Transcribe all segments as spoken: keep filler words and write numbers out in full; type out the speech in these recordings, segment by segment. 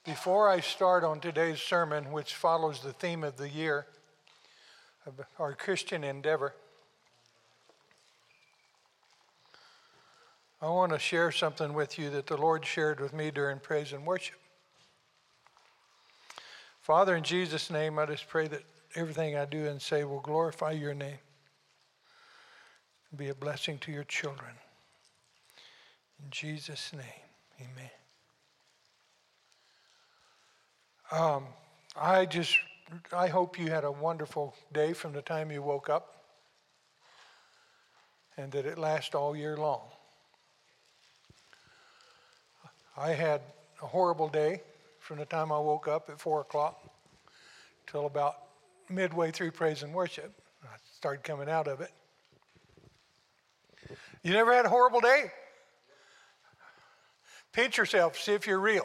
Before I start on today's sermon, which follows the theme of the year of our Christian endeavor, I want to share something with you that the Lord shared with me during praise and worship. Father, in Jesus' name, I just pray that everything I do and say will glorify your name and be a blessing to your children. In Jesus' name, amen. Um, I just, I hope you had a wonderful day from the time you woke up and that it lasts all year long. I had a horrible day from the time I woke up at four o'clock till about midway through praise and worship. I started coming out of it. You never had a horrible day? Pinch yourself, see if you're real.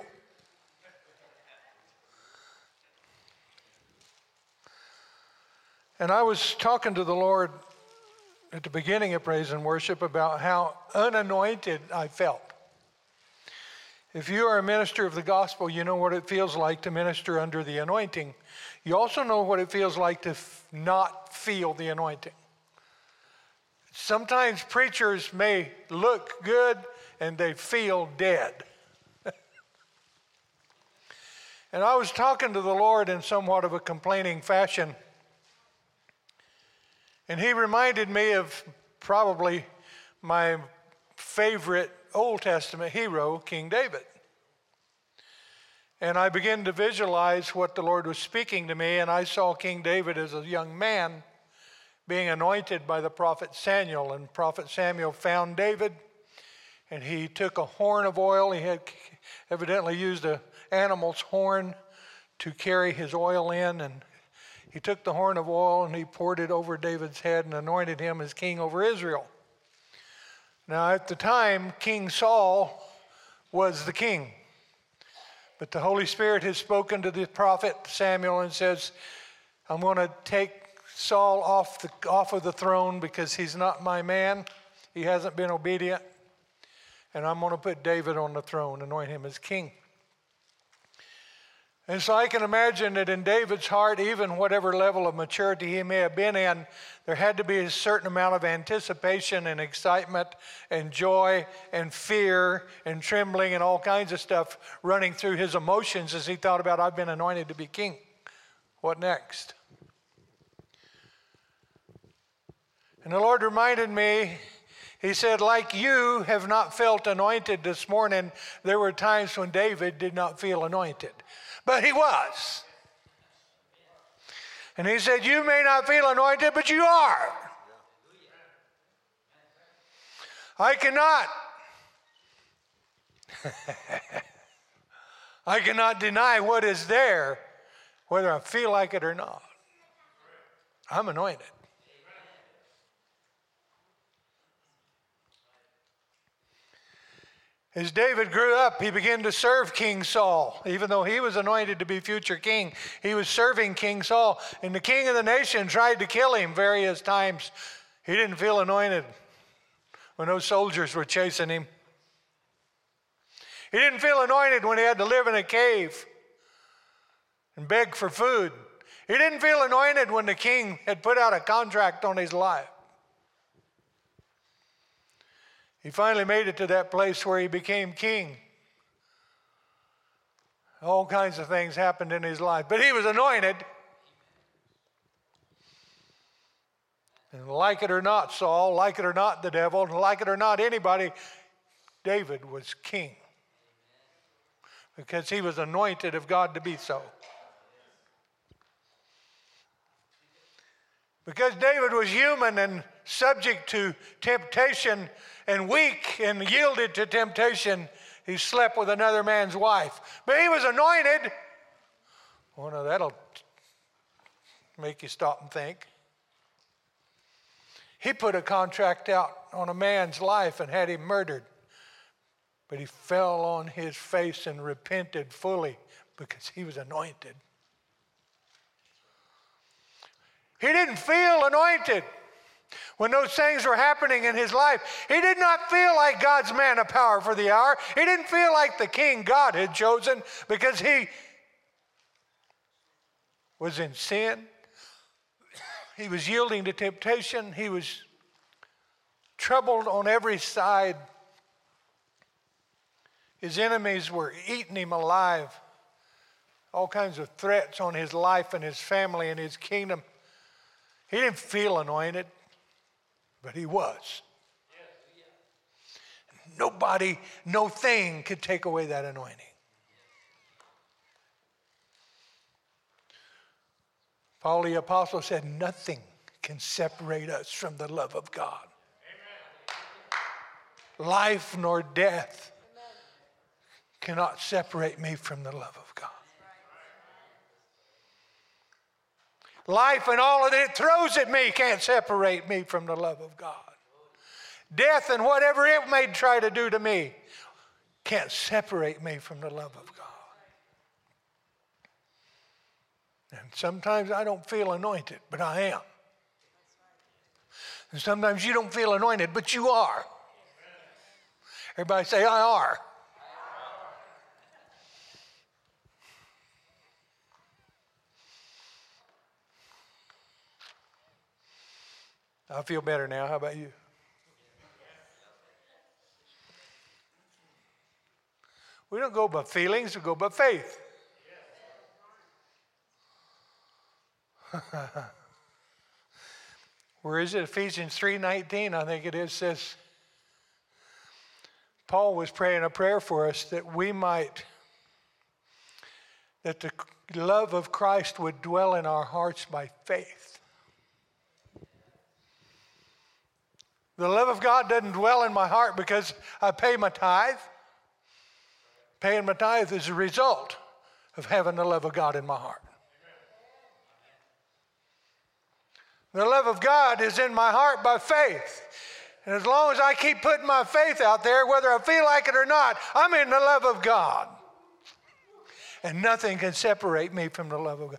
And I was talking to the Lord at the beginning of praise and worship about how unanointed I felt. If you are a minister of the gospel, you know what it feels like to minister under the anointing. You also know what it feels like to f- not feel the anointing. Sometimes preachers may look good and they feel dead. And I was talking to the Lord in somewhat of a complaining fashion. And he reminded me of probably my favorite Old Testament hero, King David. And I began to visualize what the Lord was speaking to me, and I saw King David as a young man being anointed by the prophet Samuel. And prophet Samuel found David, and he took a horn of oil. He had evidently used an animal's horn to carry his oil in, and he took the horn of oil and he poured it over David's head and anointed him as king over Israel. Now, at the time, King Saul was the king. But the Holy Spirit has spoken to the prophet Samuel and says, I'm going to take Saul off, the, off of the throne because he's not my man. He hasn't been obedient. And I'm going to put David on the throne, anoint him as king. And so I can imagine that in David's heart, even whatever level of maturity he may have been in, there had to be a certain amount of anticipation and excitement and joy and fear and trembling and all kinds of stuff running through his emotions as he thought about, I've been anointed to be king. What next? And the Lord reminded me, he said, like you have not felt anointed this morning, there were times when David did not feel anointed. But he was. And he said, you may not feel anointed, but you are. I cannot. I cannot deny what is there, whether I feel like it or not. I'm anointed. As David grew up, he began to serve King Saul. Even though he was anointed to be future king, he was serving King Saul. And the king of the nation tried to kill him various times. He didn't feel anointed when those soldiers were chasing him. He didn't feel anointed when he had to live in a cave and beg for food. He didn't feel anointed when the king had put out a contract on his life. He finally made it to that place where he became king. All kinds of things happened in his life, but he was anointed. And like it or not, Saul, like it or not, the devil, and like it or not, anybody, David was king. Because he was anointed of God to be so. Because David was human and subject to temptation and weak and yielded to temptation, he slept with another man's wife. But he was anointed. Well, now that'll make you stop and think. He put a contract out on a man's life and had him murdered. But he fell on his face and repented fully because he was anointed. He didn't feel anointed. When those things were happening in his life, he did not feel like God's man of power for the hour. He didn't feel like the king God had chosen because he was in sin. He was yielding to temptation. He was troubled on every side. His enemies were eating him alive. All kinds of threats on his life and his family and his kingdom. He didn't feel anointed, but he was. Nobody, no thing could take away that anointing. Paul the Apostle said, nothing can separate us from the love of God. Amen. Life nor death Amen. Cannot separate me from the love of God. Life and all that it throws at me can't separate me from the love of God. Death and whatever it may try to do to me can't separate me from the love of God. And sometimes I don't feel anointed, but I am. And sometimes you don't feel anointed, but you are. Everybody say, I are. I feel better now. How about you? We don't go by feelings, we go by faith. Where is it? Ephesians three nineteen, I think it is, says, Paul was praying a prayer for us that we might, that the love of Christ would dwell in our hearts by faith. The love of God doesn't dwell in my heart because I pay my tithe. Paying my tithe is a result of having the love of God in my heart. The love of God is in my heart by faith. And as long as I keep putting my faith out there, whether I feel like it or not, I'm in the love of God. And nothing can separate me from the love of God.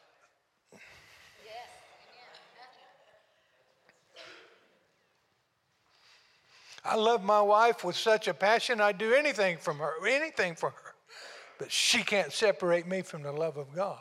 I love my wife with such a passion, I'd do anything from her, anything for her. But she can't separate me from the love of God.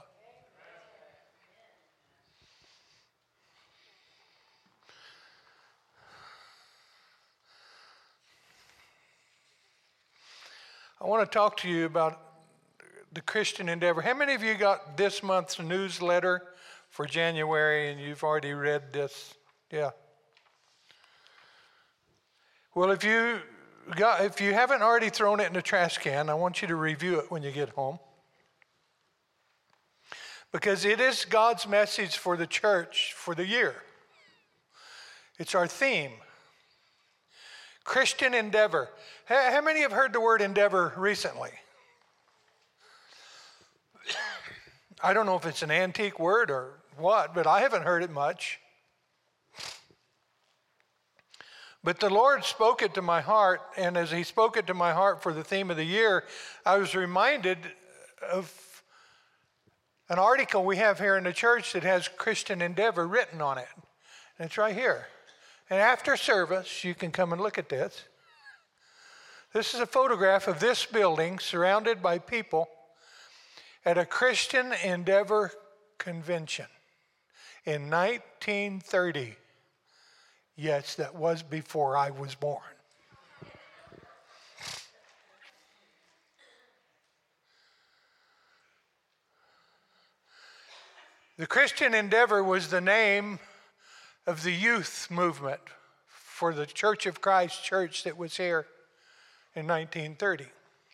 I want to talk to you about the Christian Endeavor. How many of you got this month's newsletter for January and you've already read this? Yeah. Well, if you got, if you haven't already thrown it in the trash can, I want you to review it when you get home. Because it is God's message for the church for the year. It's our theme. Christian Endeavor. How many have heard the word endeavor recently? I don't know if it's an antique word or what, but I haven't heard it much. But the Lord spoke it to my heart, and as he spoke it to my heart for the theme of the year, I was reminded of an article we have here in the church that has Christian Endeavor written on it. And it's right here. And after service, you can come and look at this. This is a photograph of this building surrounded by people at a Christian Endeavor convention in nineteen thirty. Yes, that was before I was born. The Christian Endeavor was the name of the youth movement for the Church of Christ church that was here in nineteen thirty.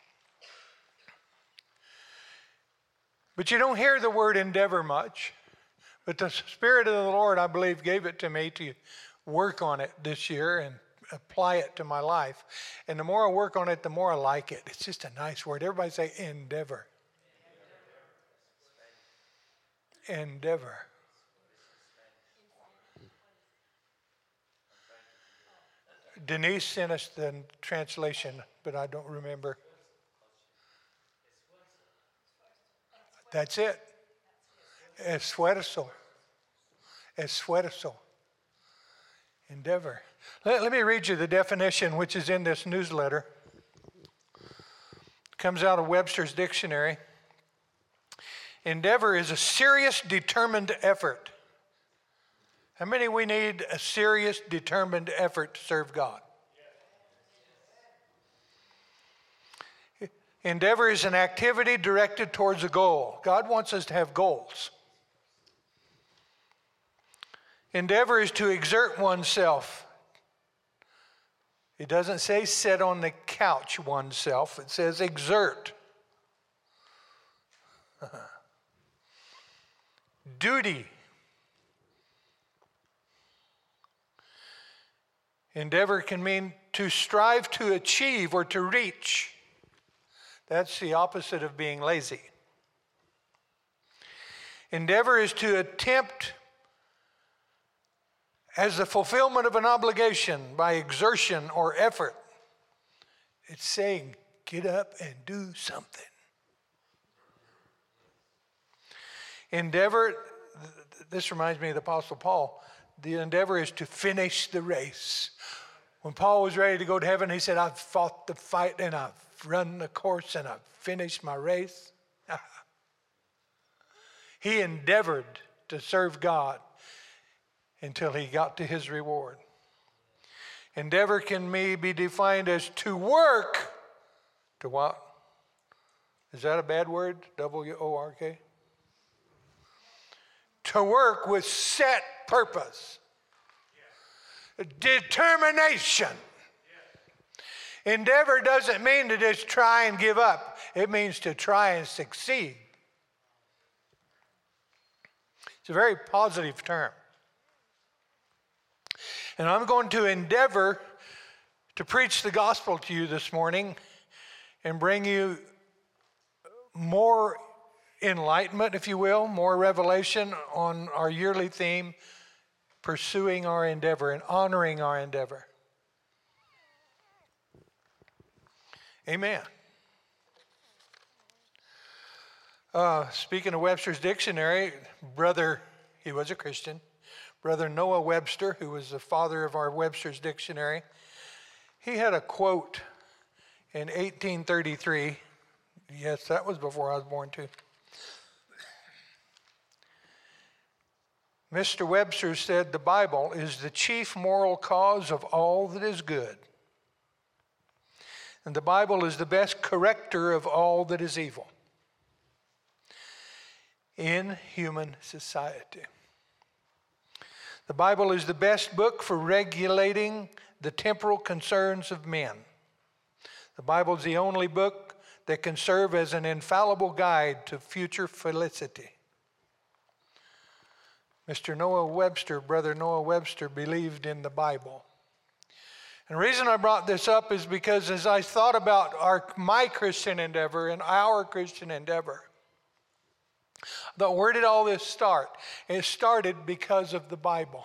But you don't hear the word endeavor much. But the Spirit of the Lord, I believe, gave it to me to work on it this year and apply it to my life. And the more I work on it, the more I like it. It's just a nice word. Everybody say endeavor. Endeavor. Denise sent us the translation, but I don't remember. That's it. Esfuerzo. Esfuerzo. Endeavor. Let, let me read you the definition, which is in this newsletter. It comes out of Webster's Dictionary. Endeavor is a serious, determined effort. How many we need a serious, determined effort to serve God? Endeavor is an activity directed towards a goal. God wants us to have goals. Endeavor is to exert oneself. It doesn't say sit on the couch oneself. It says exert. Duty. Endeavor can mean to strive to achieve or to reach. That's the opposite of being lazy. Endeavor is to attempt as the fulfillment of an obligation by exertion or effort. It's saying, get up and do something. Endeavor, this reminds me of the Apostle Paul. The endeavor is to finish the race. When Paul was ready to go to heaven, he said, I've fought the fight and I've run the course and I've finished my race. He endeavored to serve God until he got to his reward. Endeavor can be defined as to work. To what? Is that a bad word? W O R K? To work with set purpose. Yes. Determination. Yes. Endeavor doesn't mean to just try and give up. It means to try and succeed. It's a very positive term. And I'm going to endeavor to preach the gospel to you this morning and bring you more enlightenment, if you will, more revelation on our yearly theme, pursuing our endeavor and honoring our endeavor. Amen. Uh, speaking of Webster's Dictionary, brother, he was a Christian, Brother Noah Webster, who was the father of our Webster's Dictionary, he had a quote in eighteen thirty-three. Yes, that was before I was born too. Mister Webster said, the Bible is the chief moral cause of all that is good. And the Bible is the best corrector of all that is evil in human society. The Bible is the best book for regulating the temporal concerns of men. The Bible is the only book that can serve as an infallible guide to future felicity. Mister Noah Webster, Brother Noah Webster, believed in the Bible. And the reason I brought this up is because as I thought about our, my Christian endeavor and our Christian endeavor, but where did all this start? It started because of the Bible.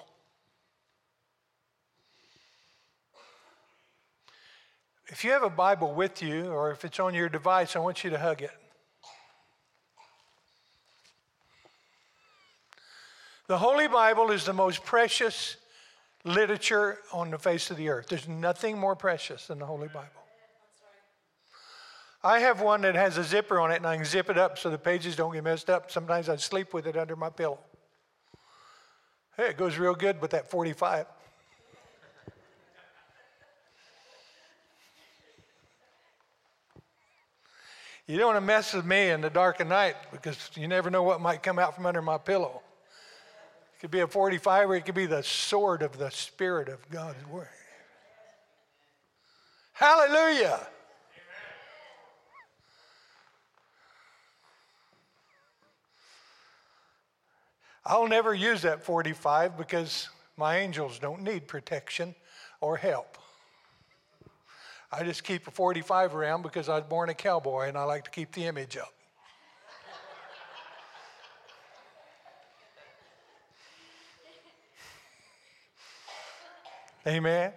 If you have a Bible with you, or if it's on your device, I want you to hug it. The Holy Bible is the most precious literature on the face of the earth. There's nothing more precious than the Holy Bible. I have one that has a zipper on it, and I can zip it up so the pages don't get messed up. Sometimes I sleep with it under my pillow. Hey, it goes real good with that forty-five. You don't want to mess with me in the dark of night because you never know what might come out from under my pillow. It could be a forty-five, or it could be the sword of the Spirit of God's Word. Hallelujah. I'll never use that forty-five because my angels don't need protection or help. I just keep a forty-five around because I was born a cowboy and I like to keep the image up. Amen.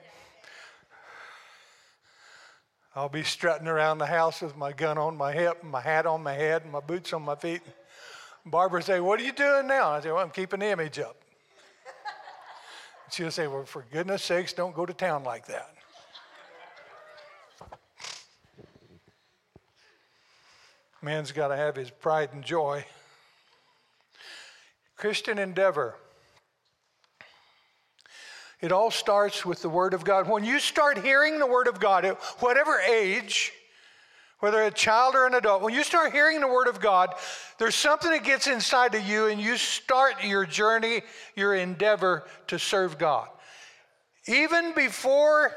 I'll be strutting around the house with my gun on my hip, and my hat on my head, and my boots on my feet. Barbara say, "What are you doing now?" I say, "Well, I'm keeping the image up." She'll say, well, for goodness sakes, don't go to town like that. Man's got to have his pride and joy. Christian endeavor. It all starts with the Word of God. When you start hearing the Word of God, at whatever age, whether a child or an adult, when you start hearing the Word of God, there's something that gets inside of you and you start your journey, your endeavor to serve God. Even before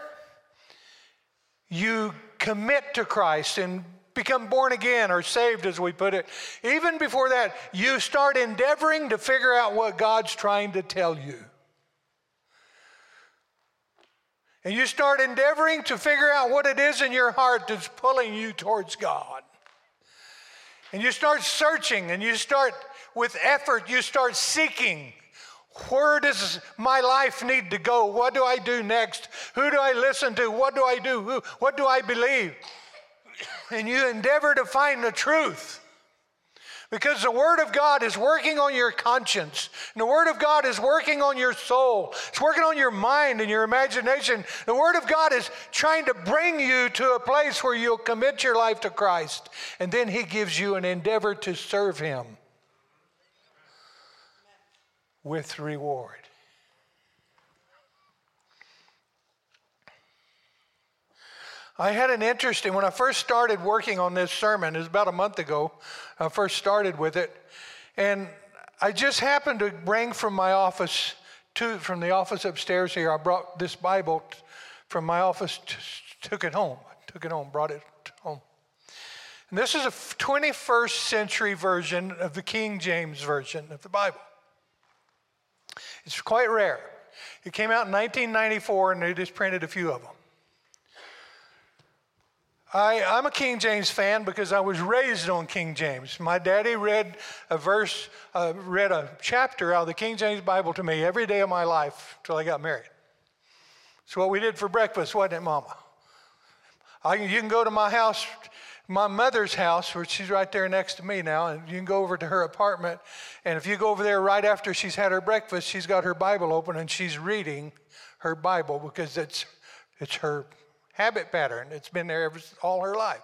you commit to Christ and become born again or saved, as we put it, even before that, you start endeavoring to figure out what God's trying to tell you. And you start endeavoring to figure out what it is in your heart that's pulling you towards God. And you start searching, and you start, with effort, you start seeking. Where does my life need to go? What do I do next? Who do I listen to? What do I do? Who, what do I believe? And you endeavor to find the truth. Because the Word of God is working on your conscience. And the Word of God is working on your soul. It's working on your mind and your imagination. The Word of God is trying to bring you to a place where you'll commit your life to Christ. And then He gives you an endeavor to serve Him with reward. I had an interesting, when I first started working on this sermon, it was about a month ago, I first started with it, and I just happened to bring from my office, to, from the office upstairs here, I brought this Bible t- from my office, t- took it home, I took it home, brought it home. And this is a twenty-first century version of the King James Version of the Bible. It's quite rare. It came out in nineteen ninety-four, and they just printed a few of them. I, I'm a King James fan because I was raised on King James. My daddy read a verse, uh, read a chapter out of the King James Bible to me every day of my life until I got married. It's what we did for breakfast, wasn't it, Mama? I, you can go to my house, my mother's house, which she's right there next to me now, and you can go over to her apartment, and if you go over there right after she's had her breakfast, she's got her Bible open and she's reading her Bible because it's it's her habit pattern. It's been there ever, all her life.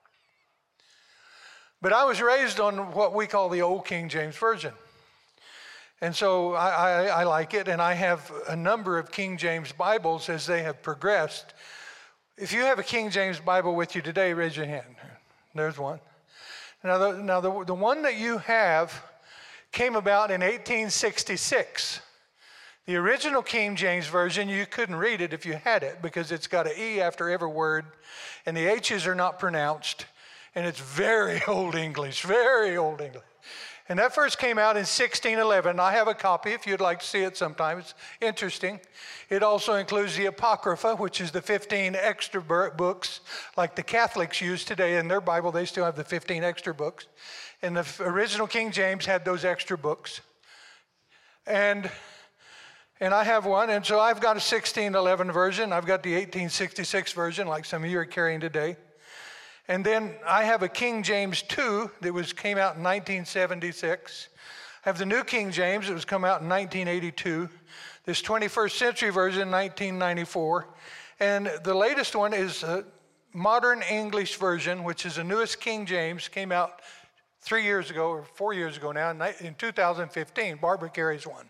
But I was raised on what we call the old King James Version. And so I, I, I like it, and I have a number of King James Bibles as they have progressed. If you have a King James Bible with you today, raise your hand. There's one. Now, the, now the, the one that you have came about in eighteen sixty-six. The original King James Version, you couldn't read it if you had it because it's got an E after every word, and the H's are not pronounced, and it's very old English, very old English. And that first came out in sixteen eleven. I have a copy if you'd like to see it sometime. It's interesting. It also includes the Apocrypha, which is the fifteen extra books like the Catholics use today in their Bible. They still have the fifteen extra books. And the original King James had those extra books. And And I have one, and so I've got a sixteen eleven version. I've got the eighteen sixty-six version, like some of you are carrying today. And then I have a King James two that was came out in nineteen seventy-six. I have the New King James that was come out in nineteen eighty-two. This twenty-first century version, nineteen ninety-four. And the latest one is a Modern English Version, which is the newest King James, came out three years ago, or four years ago now, in two thousand fifteen. Barbara carries one.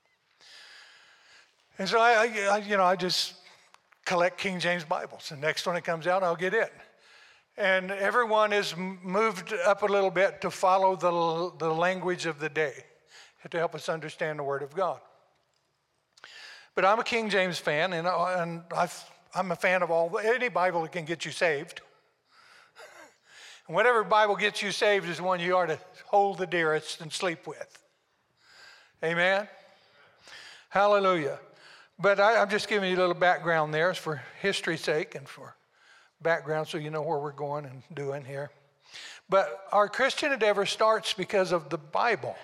And so I, I, you know, I just collect King James Bibles. The next one that comes out, I'll get it. And everyone is moved up a little bit to follow the, the language of the day to help us understand the Word of God. But I'm a King James fan, and, and I've, I'm a fan of all any Bible that can get you saved. And whatever Bible gets you saved is the one you are to hold the dearest and sleep with. Amen? Hallelujah. But I, I'm just giving you a little background there for history's sake and for background so you know where we're going and doing here. But our Christian endeavor starts because of the Bible.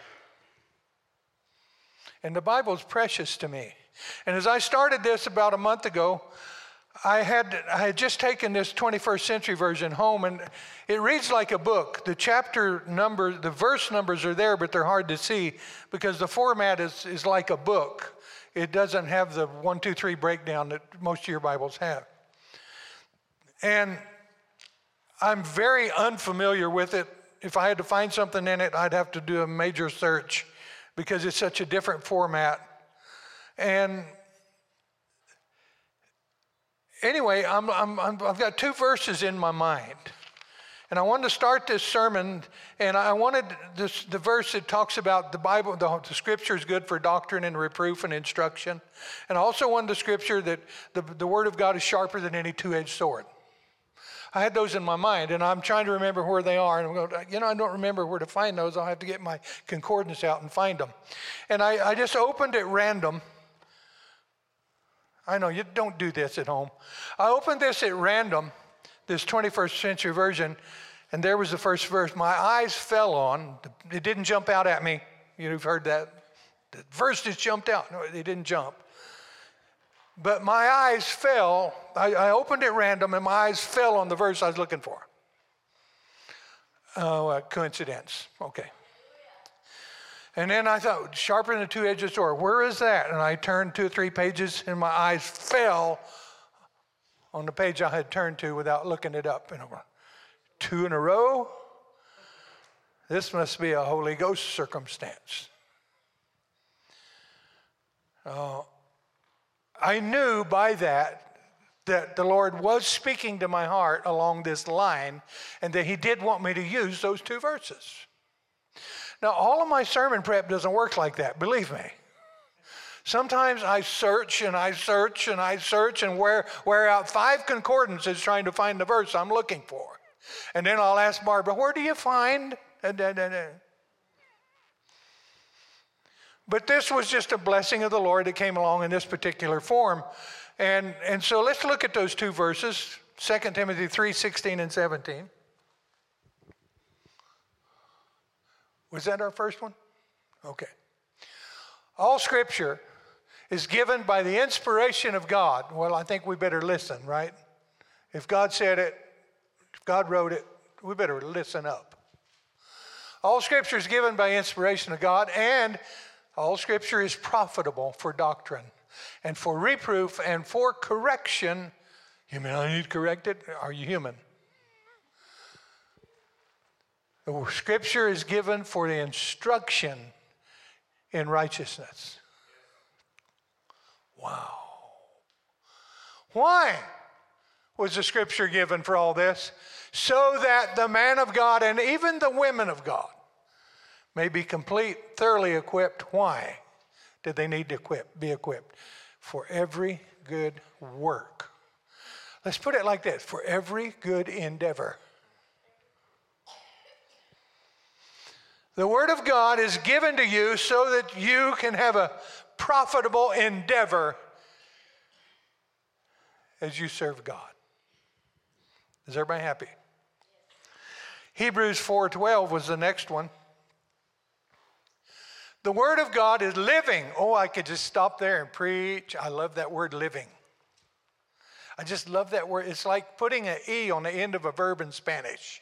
And the Bible is precious to me. And as I started this about a month ago, I had, I had just taken this twenty-first century version home, and it reads like a book. The chapter numbers, the verse numbers are there, but they're hard to see because the format is, is like a book. it doesn't have the one, two, three breakdown that most of your Bibles have. And I'm very unfamiliar with it. If I had to find something in it, I'd have to do a major search because it's such a different format. And anyway, I'm, I'm, I'm, I've got two verses in my mind. And I wanted to start this sermon, and I wanted this, the verse that talks about the Bible, the, the Scripture is good for doctrine and reproof and instruction. And I also wanted the Scripture that the, the Word of God is sharper than any two-edged sword. I had those in my mind, and I'm trying to remember where they are. And I'm going, you know, I don't remember where to find those. I'll have to get my concordance out and find them. And I, I just opened at random. I know, you don't do this at home. I opened this at random, this twenty-first century version, and there was the first verse. My eyes fell on, it didn't jump out at me. You've heard that. The verse just jumped out. No, it didn't jump. But my eyes fell, I, I opened it random, and my eyes fell on the verse I was looking for. Oh, uh, coincidence. Okay. And then I thought, sharper than a two-edged sword, where is that? And I turned two or three pages, and my eyes fell on the page I had turned to without looking it up. And I'm going, two in a row? This must be a Holy Ghost circumstance. Uh, I knew by that that the Lord was speaking to my heart along this line, and that he did want me to use those two verses. Now, all of my sermon prep doesn't work like that, believe me. Sometimes I search and I search and I search and wear, wear out five concordances trying to find the verse I'm looking for. And then I'll ask Barbara, where do you find? But this was just a blessing of the Lord that came along in this particular form. And, and so let's look at those two verses, Second Timothy three, sixteen and seventeen. Was that our first one? Okay. All Scripture is given by the inspiration of God. Well, I think we better listen, right? If God said it, if God wrote it, we better listen up. All Scripture is given by inspiration of God, and all Scripture is profitable for doctrine and for reproof and for correction. You mean I need corrected? Are you human? The Scripture is given for the instruction in righteousness. Wow. Why was the Scripture given for all this? So that the man of God and even the women of God may be complete, thoroughly equipped. Why did they need to equip, be equipped? For every good work. Let's put it like this, for every good endeavor. The Word of God is given to you so that you can have a profitable endeavor as you serve God. Is everybody happy? Hebrews four twelve was the next one. The Word of God is living. Oh, I could just stop there and preach. I love that word living. I just love that word. It's like putting an E on the end of a verb in Spanish.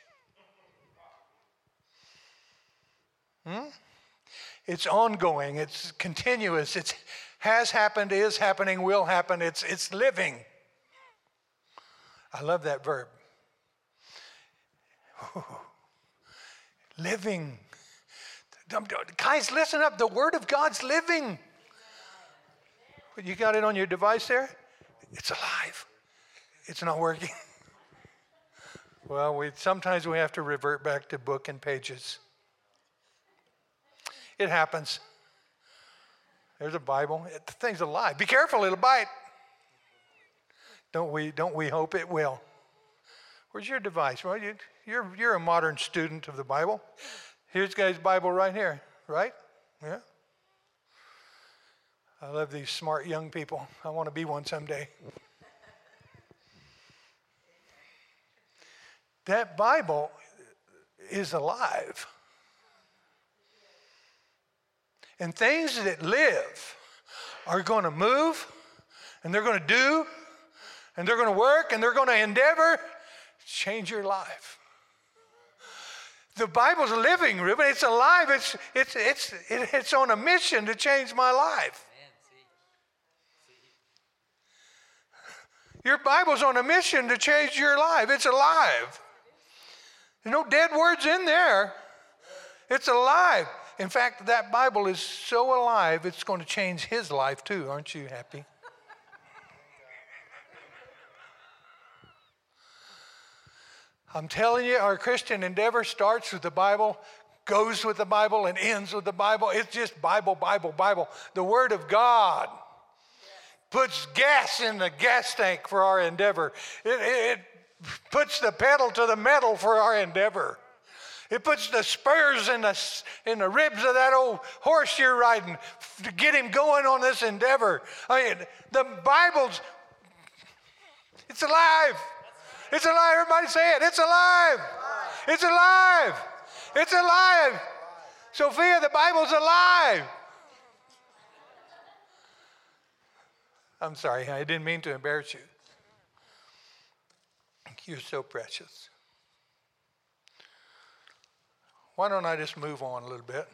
Hmm? It's ongoing. It's continuous. It has happened, is happening, will happen. It's, it's living. I love that verb. Ooh. Living. Guys, listen up. The Word of God's living. You got it on your device there? It's alive. It's not working. Well, we sometimes we have to revert back to book and pages. It happens. There's a Bible. It, the thing's alive. Be careful, it'll bite. Don't we, don't we hope it will? Where's your device? Well, you, you're, you're a modern student of the Bible. Here's guy's Bible right here, right? Yeah. I love these smart young people. I want to be one someday. That Bible is alive. And things that live are going to move, and they're going to do, and they're going to work, and they're going to endeavor to change your life. The Bible's living, Reuben. It's alive. It's, it's, it's, it's on a mission to change my life. Your Bible's on a mission to change your life. It's alive. There's no dead words in there. It's alive. In fact, that Bible is so alive, it's going to change his life too. Aren't you happy? I'm telling you, our Christian endeavor starts with the Bible, goes with the Bible, and ends with the Bible. It's just Bible, Bible, Bible. The Word of God puts gas in the gas tank for our endeavor. It, it, it puts the pedal to the metal for our endeavor. It puts the spurs in the, in the ribs of that old horse you're riding to get him going on this endeavor. I mean, the Bible's, it's alive. It's alive. Everybody say it. It's alive. It's alive. It's alive. Sophia, the Bible's alive. I'm sorry. I didn't mean to embarrass you. You're so precious. Why don't I just move on a little bit?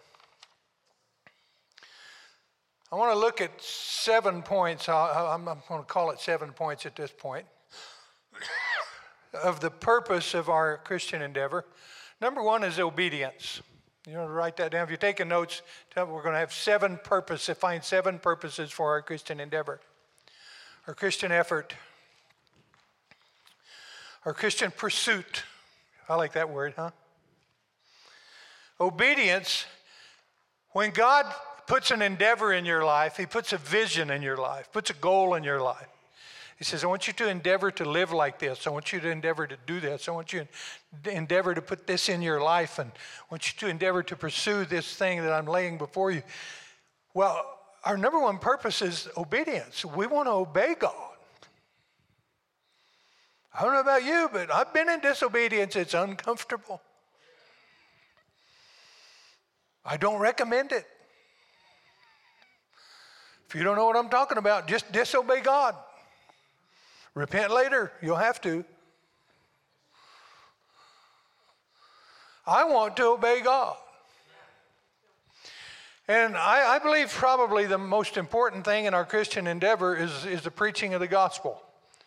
I want to look at seven points. I'm going to call it seven points at this point of the purpose of our Christian endeavor. Number one is obedience. You want to write that down. If you're taking notes, we're going to have seven purposes, find seven purposes for our Christian endeavor, our Christian effort, our Christian pursuit. I like that word, huh? Obedience, when God puts an endeavor in your life, he puts a vision in your life, puts a goal in your life. He says, I want you to endeavor to live like this. I want you to endeavor to do this. I want you to endeavor to put this in your life. And I want you to endeavor to pursue this thing that I'm laying before you. Well, our number one purpose is obedience. We want to obey God. I don't know about you, but I've been in disobedience. It's uncomfortable. I don't recommend it. If you don't know what I'm talking about, just disobey God. Repent later. You'll have to. I want to obey God. And I, I believe probably the most important thing in our Christian endeavor is, is the preaching of the gospel.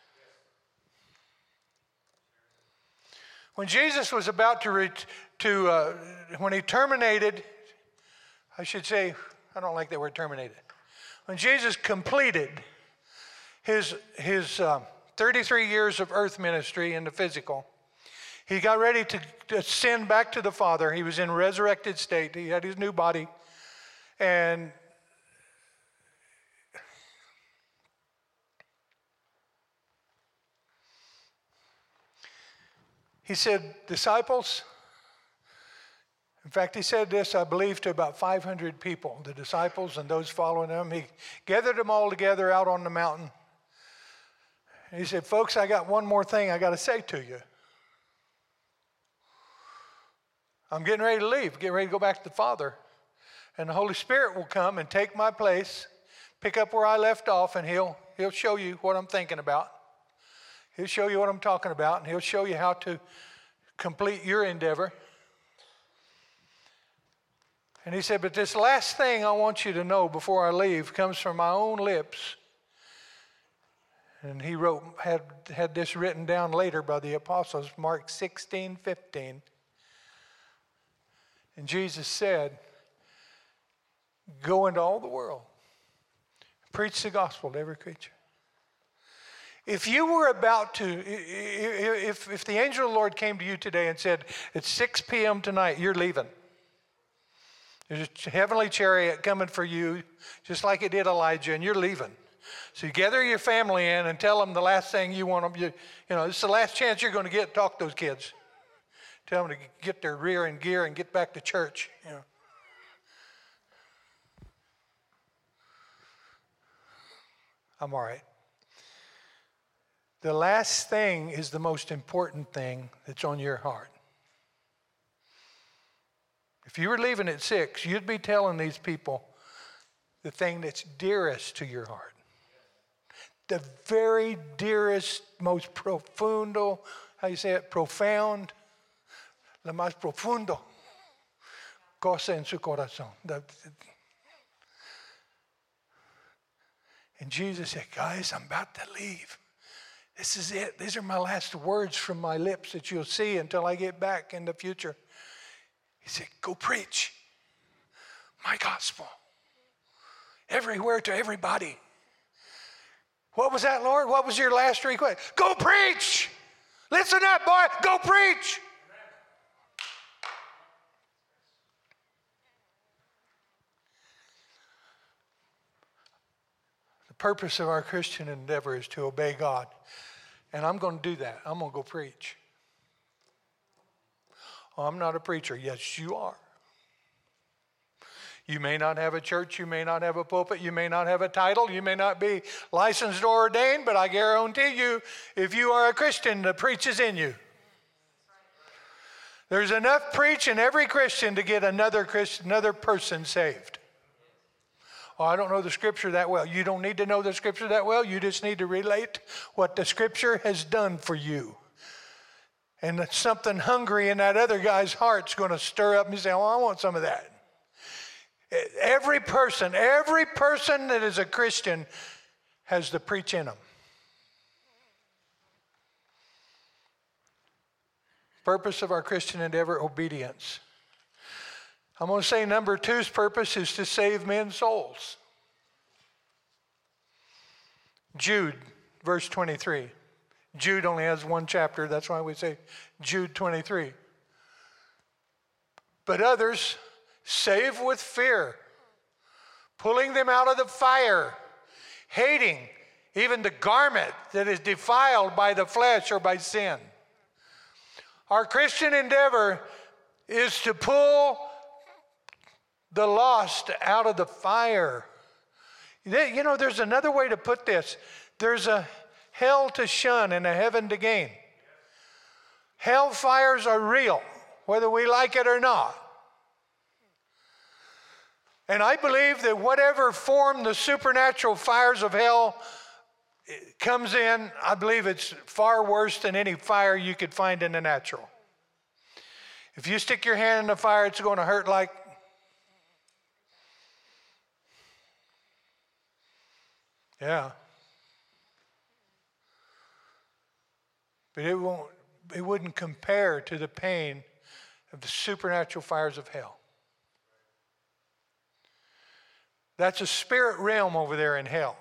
When Jesus was about to, re- to uh, when he terminated, I should say, I don't like that word terminated. When Jesus completed his, his um, thirty-three years of earth ministry in the physical, he got ready to, to ascend back to the Father. He was in resurrected state. He had his new body. And he said, disciples, in fact, he said this, I believe, to about five hundred people, the disciples and those following him. He gathered them all together out on the mountain. And he said, folks, I got one more thing I got to say to you. I'm getting ready to leave, getting ready to go back to the Father. And the Holy Spirit will come and take my place, pick up where I left off, and he'll, he'll show you what I'm thinking about. He'll show you what I'm talking about, and he'll show you how to complete your endeavor. And he said, but this last thing I want you to know before I leave comes from my own lips. And he wrote, had, had this written down later by the apostles, Mark sixteen fifteen. And Jesus said, go into all the world, preach the gospel to every creature. If you were about to, if, if the angel of the Lord came to you today and said, it's six p.m. tonight, you're leaving. There's a heavenly chariot coming for you, just like it did Elijah, and you're leaving. So you gather your family in and tell them the last thing you want them, you, you know, this is the last chance you're going to get to talk to those kids. Tell them to get their rear in gear and get back to church, you know. I'm all right. The last thing is the most important thing that's on your heart. If you were leaving at six, you'd be telling these people the thing that's dearest to your heart. The very dearest, most profundo, how you say it, profound, la más profundo cosa en su corazón. And Jesus said, guys, I'm about to leave. This is it. These are my last words from my lips that you'll see until I get back in the future. He said, go preach my gospel everywhere to everybody. What was that, Lord? What was your last request? Go preach. Listen up, boy. Go preach. The purpose of our Christian endeavor is to obey God. And I'm going to do that. I'm going to go preach. Oh, I'm not a preacher. Yes, you are. You may not have a church, you may not have a pulpit, you may not have a title, you may not be licensed or ordained, but I guarantee you, if you are a Christian, the preach is in you. There's enough preach in every Christian to get another Christian, another person saved. Oh, I don't know the Scripture that well. You don't need to know the Scripture that well. You just need to relate what the Scripture has done for you. And that something hungry in that other guy's heart's going to stir up and say, oh, I want some of that. Every person, every person that is a Christian has the preach in them. Purpose of our Christian endeavor, obedience. I'm going to say number two's purpose is to save men's souls. Jude, verse twenty-three. Jude only has one chapter. That's why we say Jude twenty-three. But others save with fear, pulling them out of the fire, hating even the garment that is defiled by the flesh or by sin. Our Christian endeavor is to pull the lost out of the fire. You know, there's another way to put this. There's a hell to shun and a heaven to gain. Hell fires are real, whether we like it or not. And I believe that whatever form the supernatural fires of hell comes in, I believe it's far worse than any fire you could find in the natural. If you stick your hand in the fire, it's going to hurt like... Yeah. But it won't, it wouldn't compare to the pain of the supernatural fires of hell. That's a spirit realm over there in hell.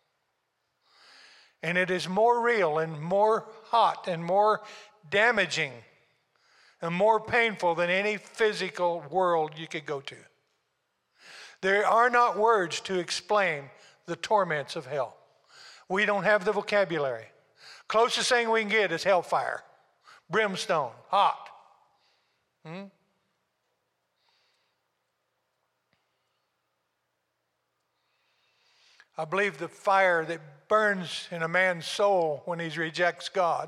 And it is more real and more hot and more damaging and more painful than any physical world you could go to. There are not words to explain the torments of hell. We don't have the vocabulary. Closest thing we can get is hellfire, brimstone, hot. Hmm? I believe the fire that burns in a man's soul when he rejects God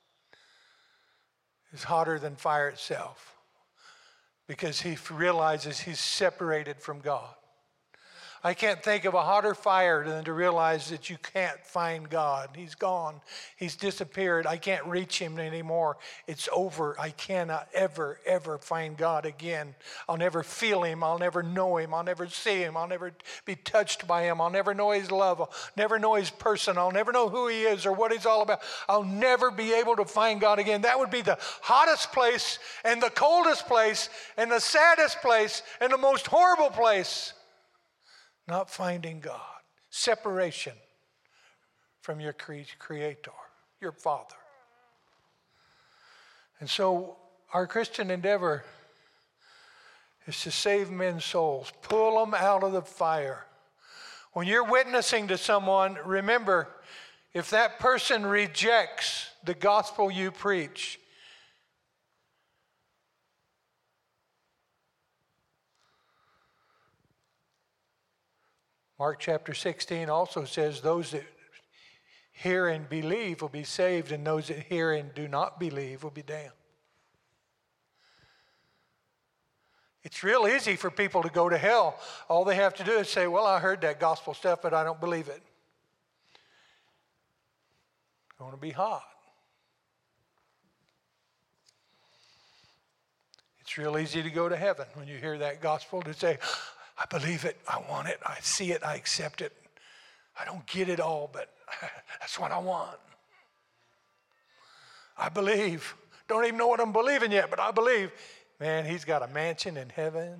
is hotter than fire itself, because he realizes he's separated from God. I can't think of a hotter fire than to realize that you can't find God. He's gone. He's disappeared. I can't reach him anymore. It's over. I cannot ever, ever find God again. I'll never feel him. I'll never know him. I'll never see him. I'll never be touched by him. I'll never know his love. I'll never know his person. I'll never know who he is or what he's all about. I'll never be able to find God again. That would be the hottest place and the coldest place and the saddest place and the most horrible place. Not finding God. Separation from your Creator, your Father. And so our Christian endeavor is to save men's souls. Pull them out of the fire. When you're witnessing to someone, remember, if that person rejects the gospel you preach, Mark chapter sixteen also says those that hear and believe will be saved, and those that hear and do not believe will be damned. It's real easy for people to go to hell. All they have to do is say, well, I heard that gospel stuff, but I don't believe it. It's going to be hot. It's real easy to go to heaven when you hear that gospel, to say, I believe it, I want it, I see it, I accept it. I don't get it all, but that's what I want. I believe. Don't even know what I'm believing yet, but I believe. Man, he's got a mansion in heaven.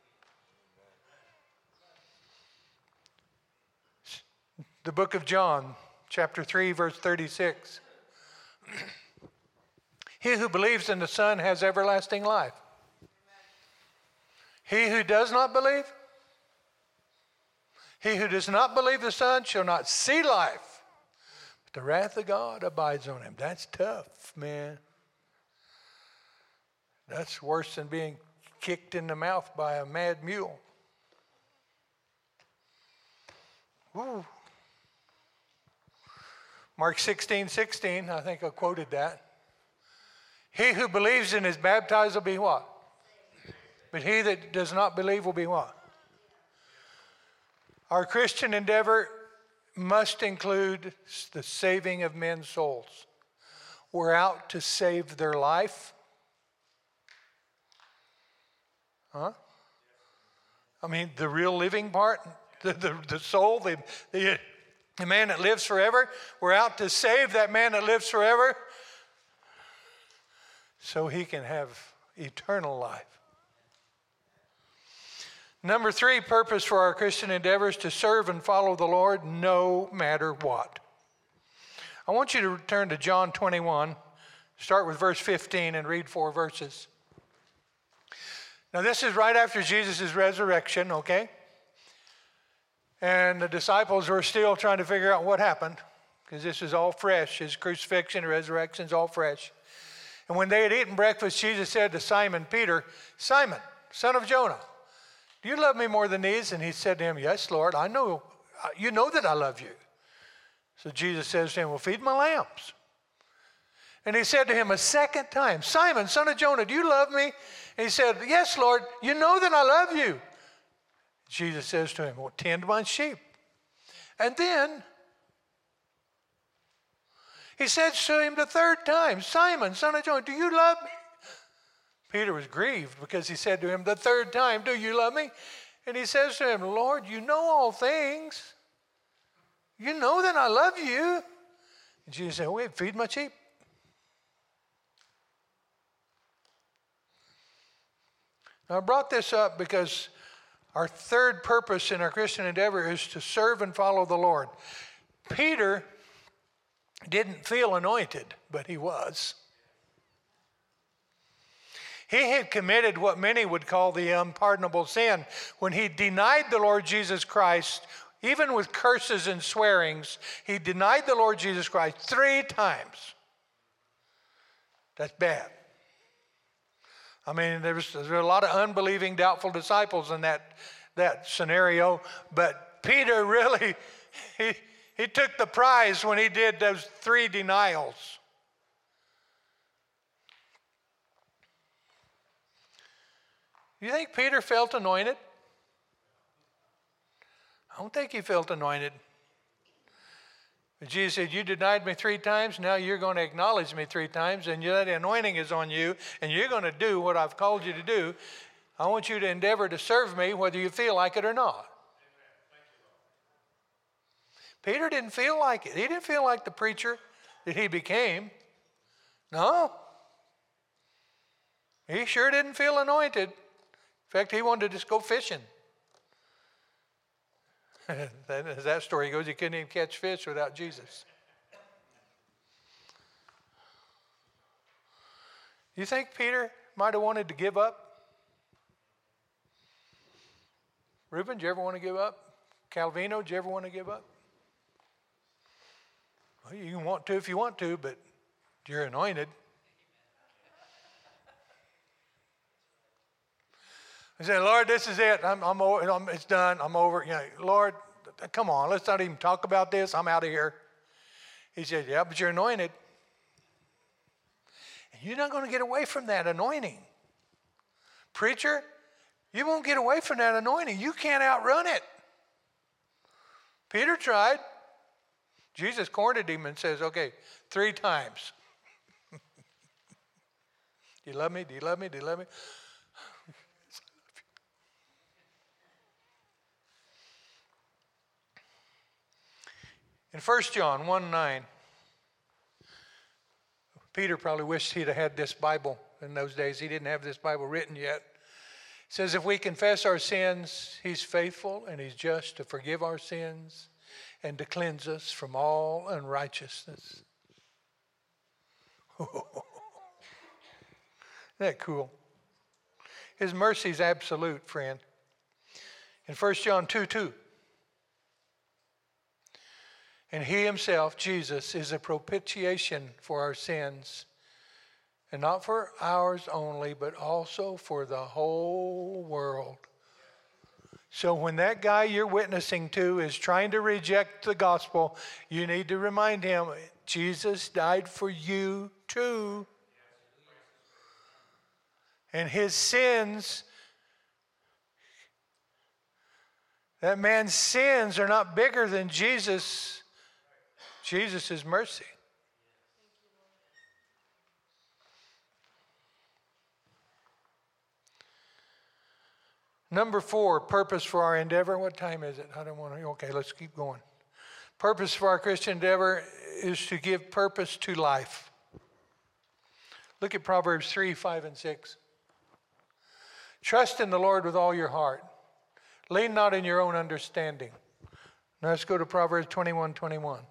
The book of John, chapter three, verse thirty-six. He who believes in the Son has everlasting life. He who does not believe, he who does not believe the Son shall not see life, but the wrath of God abides on him. That's tough, man. That's worse than being kicked in the mouth by a mad mule. Ooh. Mark sixteen, sixteen, I think I quoted that. He who believes and is baptized will be what? But he that does not believe will be what? Our Christian endeavor must include the saving of men's souls. We're out to save their life. Huh? I mean, the real living part, the, the, the soul, the, the, the man that lives forever. We're out to save that man that lives forever so he can have eternal life. Number three, purpose for our Christian endeavors to serve and follow the Lord no matter what. I want you to turn to John twenty-one, start with verse fifteen and read four verses. Now this is right after Jesus' resurrection, okay? And the disciples were still trying to figure out what happened, because this is all fresh. His crucifixion, resurrection is all fresh. And when they had eaten breakfast, Jesus said to Simon Peter, Simon, son of Jonah, do you love me more than these? And he said to him, yes, Lord, I know, you know that I love you. So Jesus says to him, well, feed my lambs. And he said to him a second time, Simon, son of Jonah, do you love me? And he said, yes, Lord, you know that I love you. Jesus says to him, well, tend my sheep. And then he said to him the third time, Simon, son of Jonah, do you love me? Peter was grieved because he said to him the third time, do you love me? And he says to him, Lord, you know all things. You know that I love you. And Jesus said, wait, feed my sheep. Now, I brought this up because our third purpose in our Christian endeavor is to serve and follow the Lord. Peter didn't feel anointed, but he was. He had committed what many would call the unpardonable sin when he denied the Lord Jesus Christ, even with curses and swearings. He denied the Lord Jesus Christ three times. That's bad. I mean, there was, there were a lot of unbelieving, doubtful disciples in that, that scenario, but Peter really, he, he took the prize when he did those three denials. You think Peter felt anointed? I don't think he felt anointed. But Jesus said, you denied me three times, now you're going to acknowledge me three times, and that anointing is on you, and you're going to do what I've called you to do. I want you to endeavor to serve me whether you feel like it or not. Peter didn't feel like it. He didn't feel like the preacher that he became. No. He sure didn't feel anointed. In fact, he wanted to just go fishing. As that story goes, he couldn't even catch fish without Jesus. You think Peter might have wanted to give up? Reuben, did you ever want to give up? Calvino, did you ever want to give up? Well, you can want to if you want to, but you're anointed. I said, Lord, this is it. I'm, I'm over. I'm, it's done. I'm over. You know, Lord, come on. Let's not even talk about this. I'm out of here. He said, yeah, but you're anointed. And you're not going to get away from that anointing. Preacher, you won't get away from that anointing. You can't outrun it. Peter tried. Jesus cornered him and says, okay, three times. Do you love me? Do you love me? Do you love me? In First John one nine, Peter probably wished he'd have had this Bible in those days. He didn't have this Bible written yet. It says, if we confess our sins, he's faithful and he's just to forgive our sins and to cleanse us from all unrighteousness. Isn't that cool? His mercy is absolute, friend. In First John two two, and he himself, Jesus, is a propitiation for our sins, and not for ours only, but also for the whole world. So when that guy you're witnessing to is trying to reject the gospel, you need to remind him, Jesus died for you too. And his sins, that man's sins are not bigger than Jesus. Jesus' mercy. Number four, purpose for our endeavor. What time is it? I don't want to. Okay, let's keep going. Purpose for our Christian endeavor is to give purpose to life. Look at Proverbs three, five, and six. Trust in the Lord with all your heart. Lean not in your own understanding. Now let's go to Proverbs twenty-one, twenty-one.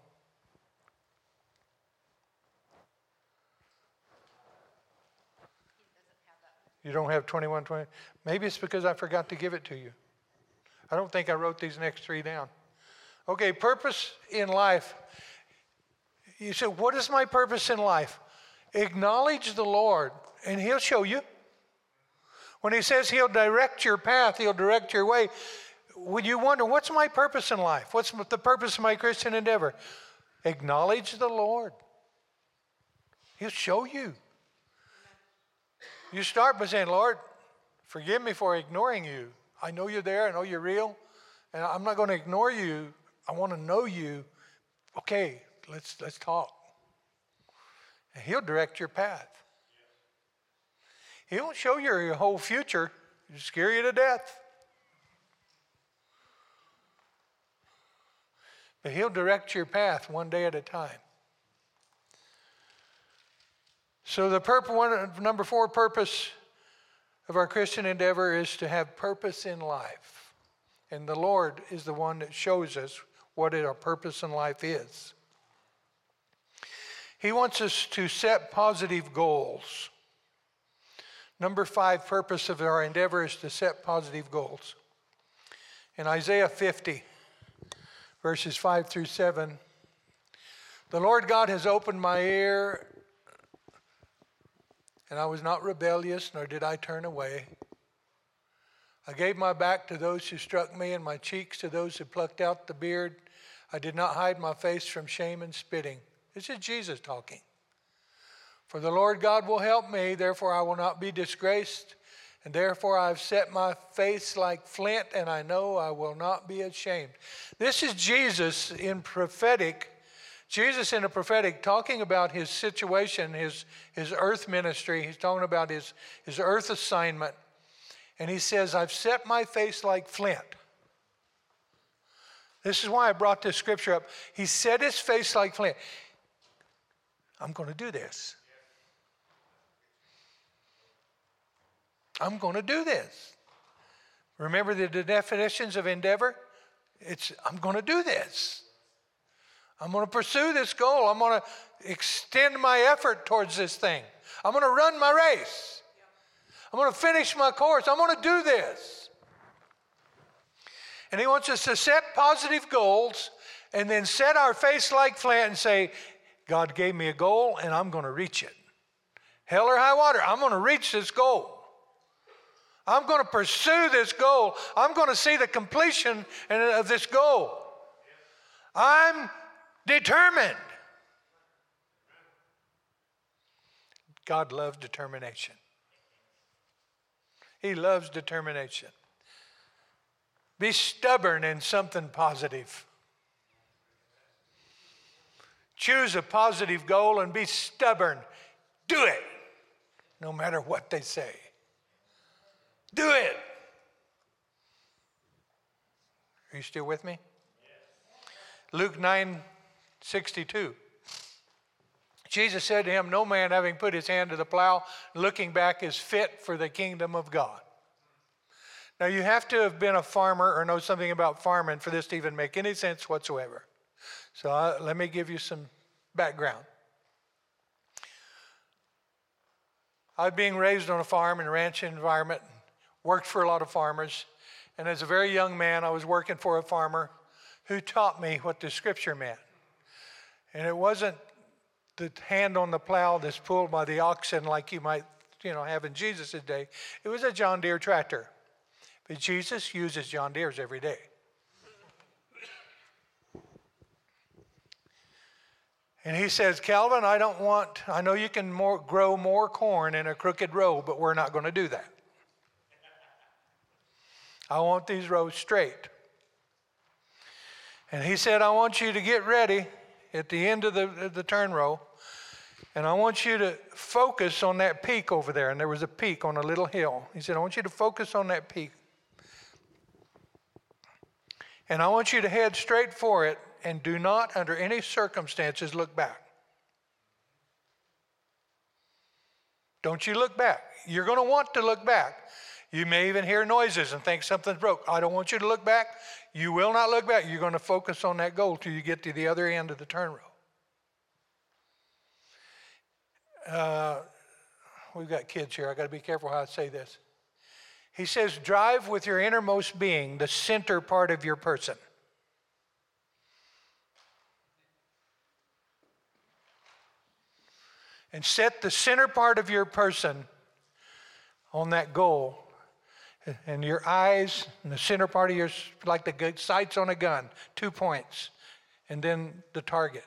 You don't have twenty-one, twenty? Maybe it's because I forgot to give it to you. I don't think I wrote these next three down. Okay, purpose in life. You say, what is my purpose in life? Acknowledge the Lord, and he'll show you. When he says he'll direct your path, he'll direct your way. When you wonder, what's my purpose in life? What's the purpose of my Christian endeavor? Acknowledge the Lord. He'll show you. You start by saying, Lord, forgive me for ignoring you. I know you're there. I know you're real. And I'm not going to ignore you. I want to know you. Okay, let's let's talk. And he'll direct your path. He won't show you your whole future. He'll scare you to death. But he'll direct your path one day at a time. So the purpose, one, number four purpose of our Christian endeavor is to have purpose in life. And the Lord is the one that shows us what our purpose in life is. He wants us to set positive goals. Number five purpose of our endeavor is to set positive goals. In Isaiah fifty, verses five through seven, the Lord God has opened my ear, and I was not rebellious, nor did I turn away. I gave my back to those who struck me, and my cheeks to those who plucked out the beard. I did not hide my face from shame and spitting. This is Jesus talking. For the Lord God will help me, therefore I will not be disgraced. And therefore I have set my face like flint, and I know I will not be ashamed. This is Jesus in prophetic Jesus in a prophetic talking about his situation, his, his earth ministry. He's talking about his, his earth assignment. And he says, I've set my face like flint. This is why I brought this scripture up. He set his face like flint. I'm going to do this. I'm going to do this. Remember the, the definitions of endeavor? It's, I'm going to do this. I'm going to pursue this goal. I'm going to extend my effort towards this thing. I'm going to run my race. I'm going to finish my course. I'm going to do this. And he wants us to set positive goals and then set our face like flint and say, God gave me a goal and I'm going to reach it. Hell or high water, I'm going to reach this goal. I'm going to pursue this goal. I'm going to see the completion of this goal. I'm determined. God loves determination. He loves determination. Be stubborn in something positive. Choose a positive goal and be stubborn. Do it, no matter what they say. Do it. Are you still with me? Luke nine sixty-two. Jesus said to him, no man having put his hand to the plow, looking back, is fit for the kingdom of God. Now you have to have been a farmer or know something about farming for this to even make any sense whatsoever. So uh, let me give you some background. I was being raised on a farm in a ranch environment, worked for a lot of farmers, and as a very young man, I was working for a farmer who taught me what the scripture meant. And it wasn't the hand on the plow that's pulled by the oxen like you might, you know, have in Jesus' day. It was a John Deere tractor. But Jesus uses John Deere's every day. And he says, Calvin, I don't want, I know you can more, grow more corn in a crooked row, but we're not going to do that. I want these rows straight. And he said, I want you to get ready at the end of the, the turn row, and I want you to focus on that peak over there. And there was a peak on a little hill. He said, I want you to focus on that peak. And I want you to head straight for it and do not, under any circumstances, look back. Don't you look back. You're going to want to look back. You may even hear noises and think something's broke. I don't want you to look back. You will not look back. You're going to focus on that goal till you get to the other end of the turn row. Uh, we've got kids here. I've got to be careful how I say this. He says, drive with your innermost being, the center part of your person. And set the center part of your person on that goal. And your eyes and the center part of your, like the sights on a gun, two points, and then the target.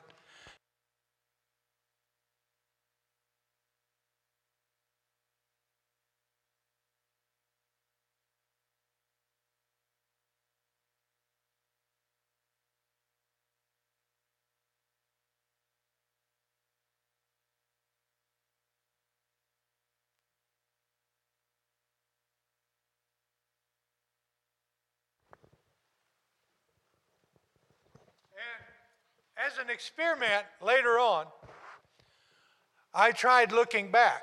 As an experiment later on, I tried looking back.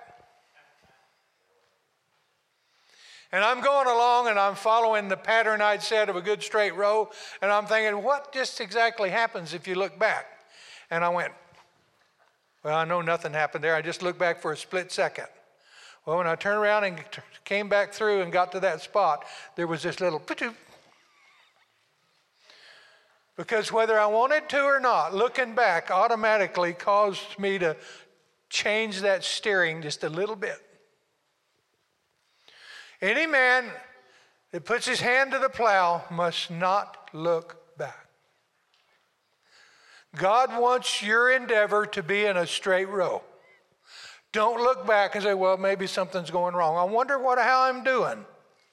And I'm going along and I'm following the pattern I'd said of a good straight row, and I'm thinking, what just exactly happens if you look back? And I went, well, I know nothing happened there. I just looked back for a split second. Well, when I turned around and came back through and got to that spot, there was this little pitoop. Because whether I wanted to or not, looking back automatically caused me to change that steering just a little bit. Any man that puts his hand to the plow must not look back. God wants your endeavor to be in a straight row. Don't look back and say, well, maybe something's going wrong. I wonder what, how I'm doing.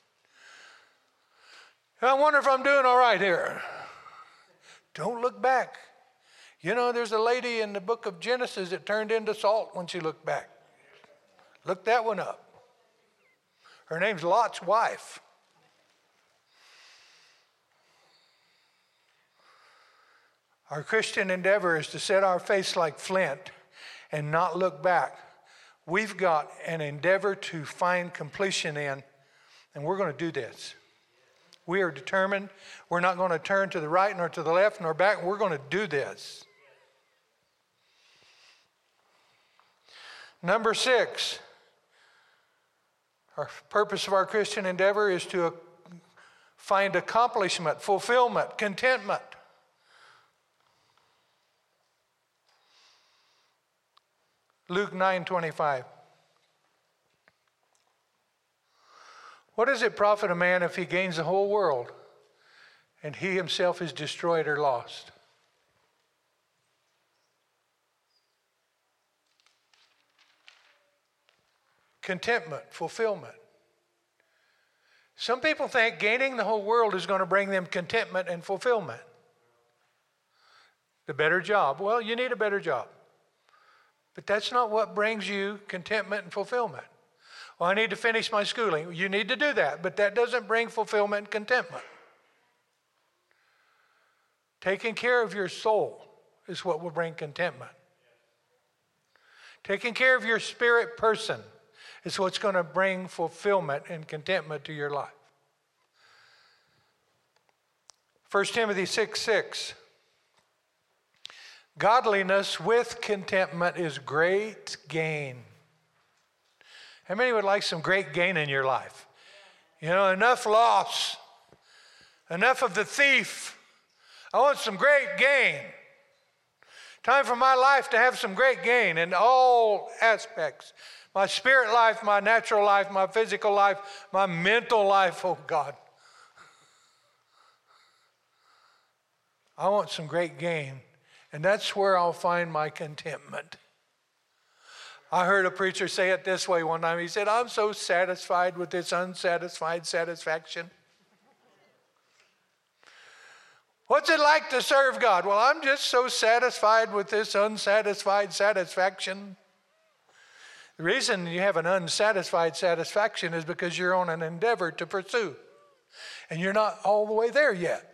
I wonder if I'm doing all right here. Don't look back. You know, there's a lady in the book of Genesis that turned into salt when she looked back. Look that one up. Her name's Lot's wife. Our Christian endeavor is to set our face like flint and not look back. We've got an endeavor to find completion in, and we're going to do this. We are determined. We're not going to turn to the right nor to the left nor back. We're going to do this. Number six, our purpose of our Christian endeavor is to find accomplishment, fulfillment, contentment. Luke nine twenty-five. What does it profit a man if he gains the whole world and he himself is destroyed or lost? Contentment, fulfillment. Some people think gaining the whole world is going to bring them contentment and fulfillment. The better job. Well, you need a better job. But that's not what brings you contentment and fulfillment. Well, I need to finish my schooling. You need to do that, but that doesn't bring fulfillment and contentment. Taking care of your soul is what will bring contentment. Taking care of your spirit person is what's going to bring fulfillment and contentment to your life. First Timothy six six. Godliness with contentment is great gain. How many would like some great gain in your life? You know, enough loss, enough of the thief. I want some great gain. Time for my life to have some great gain in all aspects. My spirit life, my natural life, my physical life, my mental life, oh God. I want some great gain. And that's where I'll find my contentment. I heard a preacher say it this way one time. He said, I'm so satisfied with this unsatisfied satisfaction. What's it like to serve God? Well, I'm just so satisfied with this unsatisfied satisfaction. The reason you have an unsatisfied satisfaction is because you're on an endeavor to pursue. And you're not all the way there yet.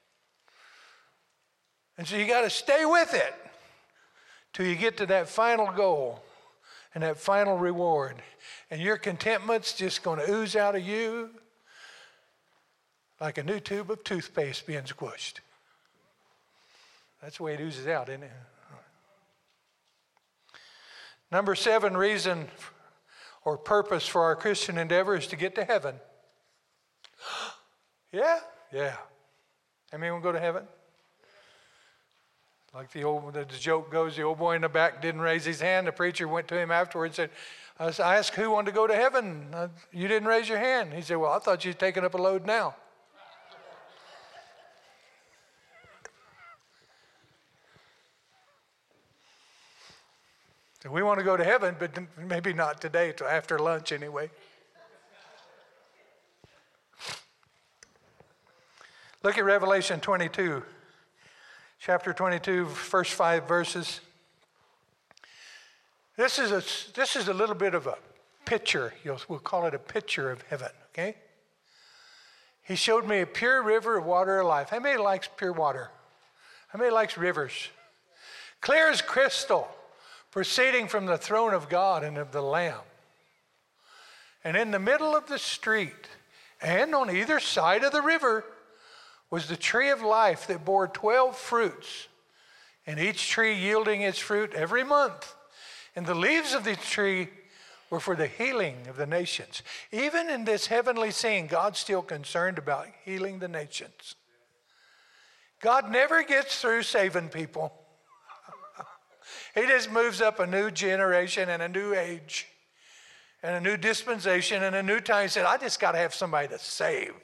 And so you got to stay with it till you get to that final goal and that final reward. And your contentment's just going to ooze out of you like a new tube of toothpaste being squished. That's the way it oozes out, isn't it? Number seven reason or purpose for our Christian endeavor is to get to heaven. Yeah? Yeah. How many want to go to heaven? Like the old the joke goes, the old boy in the back didn't raise his hand. The preacher went to him afterwards and said, I asked who wanted to go to heaven. You didn't raise your hand. He said, well, I thought you were taking up a load now. So we want to go to heaven, but maybe not today, till after lunch anyway. Look at Revelation twenty-two. Chapter twenty-two, first five verses. This is a, this is a little bit of a picture. You'll, we'll call it a picture of heaven, okay? He showed me a pure river of water of life. How many likes pure water? How many likes rivers? Clear as crystal, proceeding from the throne of God and of the Lamb. And in the middle of the street, and on either side of the river, was the tree of life that bore twelve fruits, and each tree yielding its fruit every month. And the leaves of the tree were for the healing of the nations. Even in this heavenly scene, God's still concerned about healing the nations. God never gets through saving people. He just moves up a new generation and a new age and a new dispensation and a new time. He said, I just got to have somebody to save.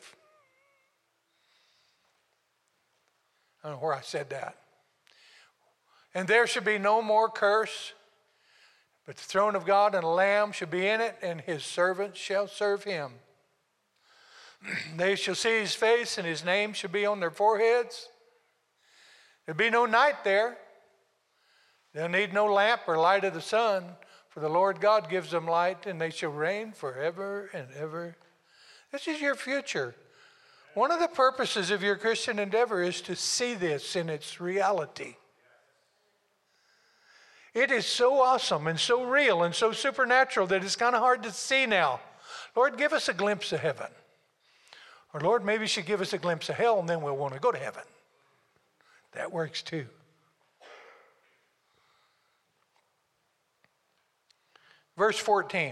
I don't know where I said that. And there should be no more curse, but the throne of God and a lamb should be in it, and his servants shall serve him. They shall see his face, and his name shall be on their foreheads. There'll be no night there. They'll need no lamp or light of the sun, for the Lord God gives them light, and they shall reign forever and ever. This is your future. One of the purposes of your Christian endeavor is to see this in its reality. It is so awesome and so real and so supernatural that it's kind of hard to see now. Lord, give us a glimpse of heaven. Or Lord, maybe you should give us a glimpse of hell, and then we'll want to go to heaven. That works too. Verse fourteen.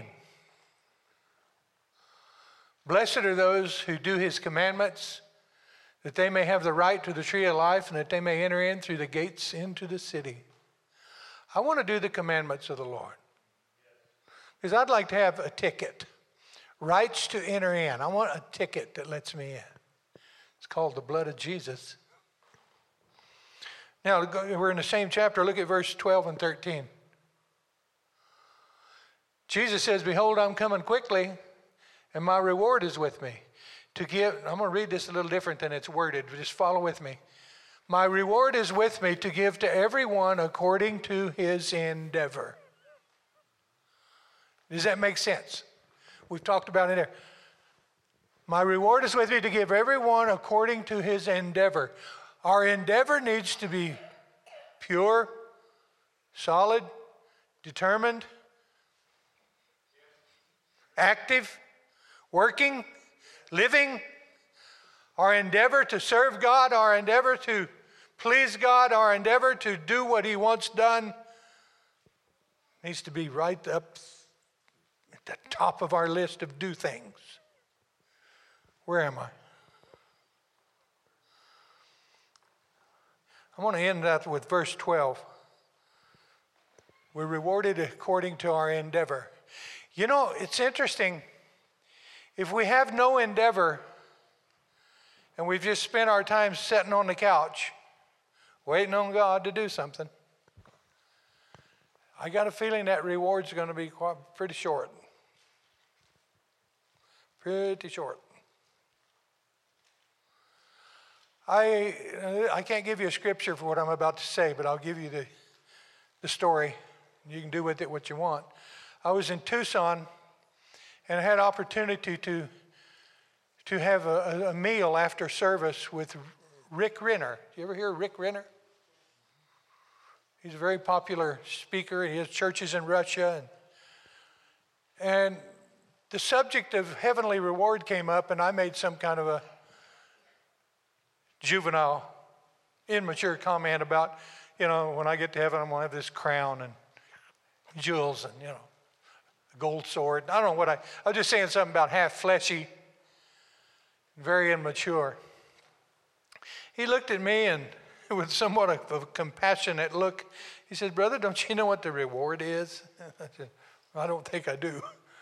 Blessed are those who do his commandments, that they may have the right to the tree of life, and that they may enter in through the gates into the city. I want to do the commandments of the Lord. Because I'd like to have a ticket. Rights to enter in. I want a ticket that lets me in. It's called the blood of Jesus. Now, we're in the same chapter. Look at verse twelve and thirteen. Jesus says, behold, I'm coming quickly, and my reward is with me. To give, I'm going to read this a little different than it's worded. Just follow with me. My reward is with me to give to everyone according to his endeavor. Does that make sense? We've talked about it there. My reward is with me to give everyone according to his endeavor. Our endeavor needs to be pure, solid, determined, active, working, living. Our endeavor to serve God, our endeavor to please God, our endeavor to do what He wants done needs to be right up at the top of our list of do things. Where am I? I want to end that with verse twelve. We're rewarded according to our endeavor. You know, it's interesting. If we have no endeavor and we've just spent our time sitting on the couch waiting on God to do something, I got a feeling that reward's going to be quite, pretty short. Pretty short. I, I can't give you a scripture for what I'm about to say, but I'll give you the, the story. You can do with it what you want. I was in Tucson and I had opportunity to, to have a, a meal after service with Rick Renner. You ever hear of Rick Renner? He's a very popular speaker. He has churches in Russia. And, and the subject of heavenly reward came up, and I made some kind of a juvenile, immature comment about, you know, when I get to heaven, I'm going to have this crown and jewels and, you know, a gold sword. I don't know what I, I was just saying something about half fleshy, very immature. He looked at me and with somewhat of a compassionate look, he said, "Brother, don't you know what the reward is?" I said, "I don't think I do."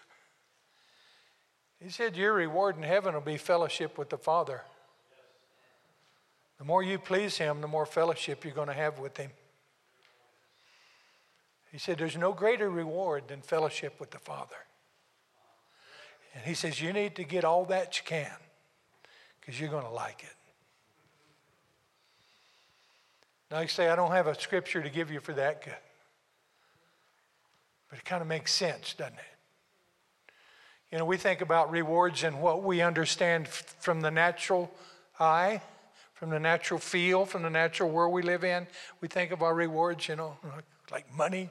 He said, "Your reward in heaven will be fellowship with the Father. The more you please Him, the more fellowship you're going to have with Him." He said, "There's no greater reward than fellowship with the Father." And he says, "You need to get all that you can because you're going to like it." Now you say, "I don't have a scripture to give you for that." But it kind of makes sense, doesn't it? You know, we think about rewards and what we understand from the natural eye, from the natural feel, from the natural world we live in. We think of our rewards, you know, like money.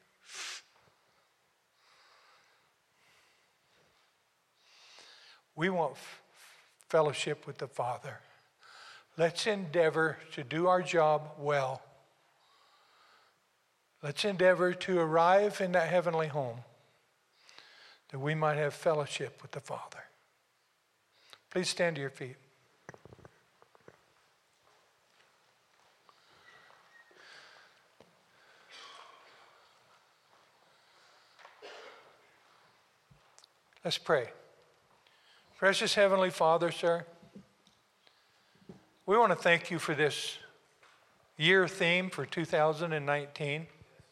We want f- fellowship with the Father. Let's endeavor to do our job well. Let's endeavor to arrive in that heavenly home that we might have fellowship with the Father. Please stand to your feet. Let's pray. Precious Heavenly Father, sir, we want to thank you for this year theme for two thousand nineteen.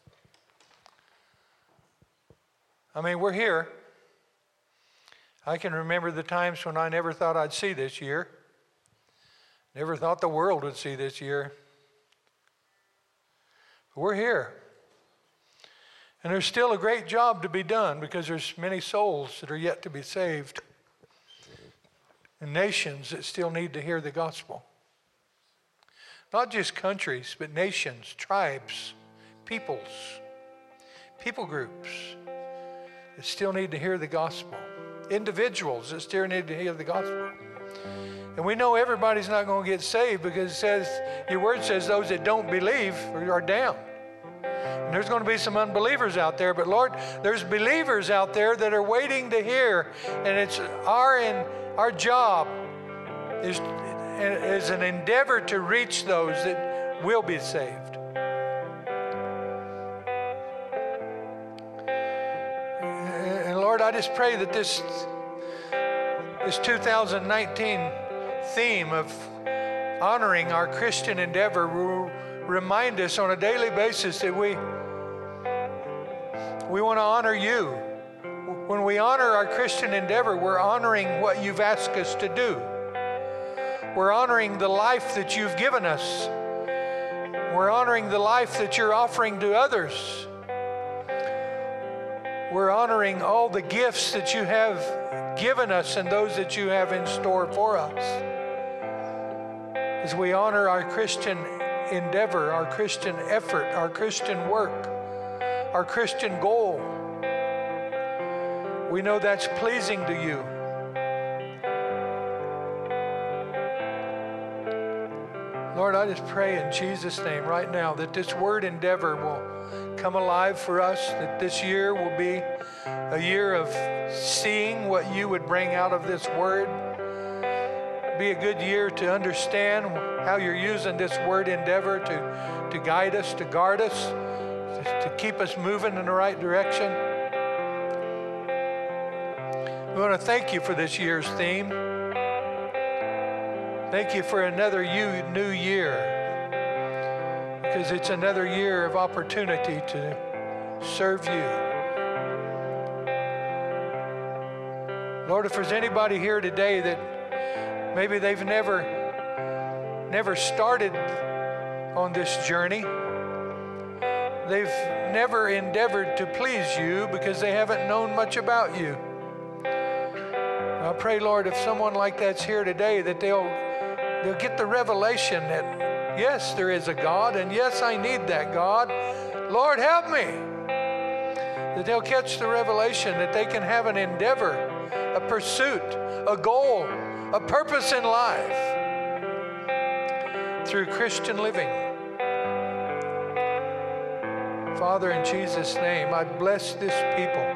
I mean, we're here. I can remember the times when I never thought I'd see this year. Never thought the world would see this year. But we're here. And there's still a great job to be done because there's many souls that are yet to be saved. And nations that still need to hear the gospel. Not just countries, but nations, tribes, peoples, people groups that still need to hear the gospel. Individuals that still need to hear the gospel. And we know everybody's not going to get saved because it says, your word says those that don't believe are damned. And there's going to be some unbelievers out there, but Lord, there's believers out there that are waiting to hear, and it's our in, our job is, is an endeavor to reach those that will be saved. And Lord, I just pray that this this two thousand nineteen theme of honoring our Christian endeavor will remind us on a daily basis that we we want to honor you. When we honor our Christian endeavor, we're honoring what you've asked us to do. We're honoring the life that you've given us. We're honoring the life that you're offering to others. We're honoring all the gifts that you have given us and those that you have in store for us. As we honor our Christian endeavor, our Christian effort, our Christian work, our Christian goal. We know that's pleasing to you. Lord, I just pray in Jesus' name right now that this word endeavor will come alive for us, that this year will be a year of seeing what you would bring out of this word. Be a good year to understand how you're using this word endeavor to, to guide us, to guard us, to, to keep us moving in the right direction. We want to thank you for this year's theme. Thank you for another new year, because it's another year of opportunity to serve you. Lord, if there's anybody here today that maybe they've never, never started on this journey, they've never endeavored to please you because they haven't known much about you. I pray, Lord, if someone like that's here today, that they'll They'll get the revelation that, yes, there is a God, and yes, I need that God. Lord, help me. That they'll catch the revelation that they can have an endeavor, a pursuit, a goal, a purpose in life through Christian living. Father, in Jesus' name, I bless this people.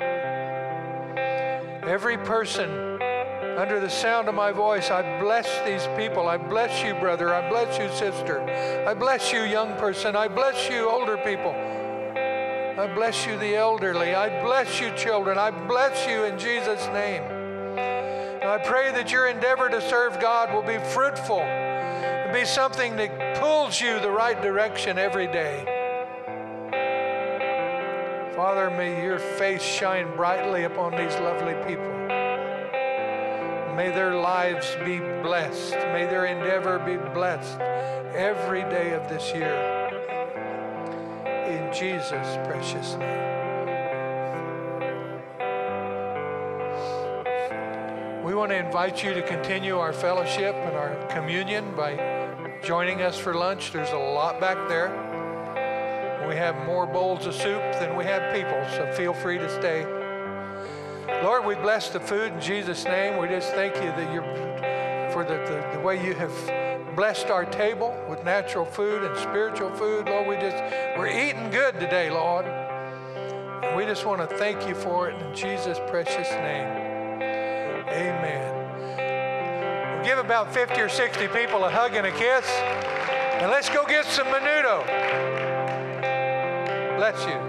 Every person under the sound of my voice, I bless these people. I bless you, brother. I bless you, sister. I bless you, young person. I bless you, older people. I bless you, the elderly. I bless you, children. I bless you in Jesus' name. And I pray that your endeavor to serve God will be fruitful and be something that pulls you the right direction every day. Father, may your face shine brightly upon these lovely people. May their lives be blessed. May their endeavor be blessed every day of this year. In Jesus' precious name. We want to invite you to continue our fellowship and our communion by joining us for lunch. There's a lot back there. We have more bowls of soup than we have people, so feel free to stay. Lord, we bless the food in Jesus' name. We just thank you that you're for the, the, the way you have blessed our table with natural food and spiritual food. Lord, we just, we're eating good today, Lord. And we just want to thank you for it in Jesus' precious name. Amen. We'll give about fifty or sixty people a hug and a kiss. And let's go get some menudo. Bless you.